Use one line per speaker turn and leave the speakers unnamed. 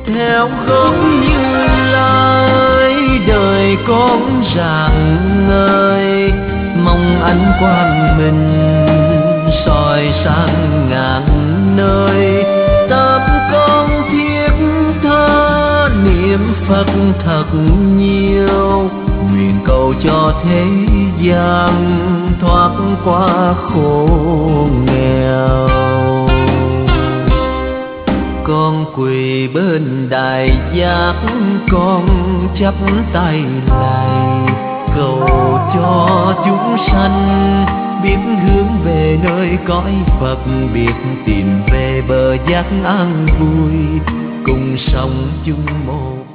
theo gốc Như Lai đời con rạng ngời, mong ánh quang minh soi sáng ngàn nơi. Tâm con thiết tha niệm Phật thật nhiều, nguyện cầu cho thế gian thoát qua khổ nghèo. Con quỳ bên đại giác, con chắp tay lạy, cầu cho chúng sanh biết hướng về nơi cõi Phật, biết tìm về bờ giác an vui, cùng sống chung một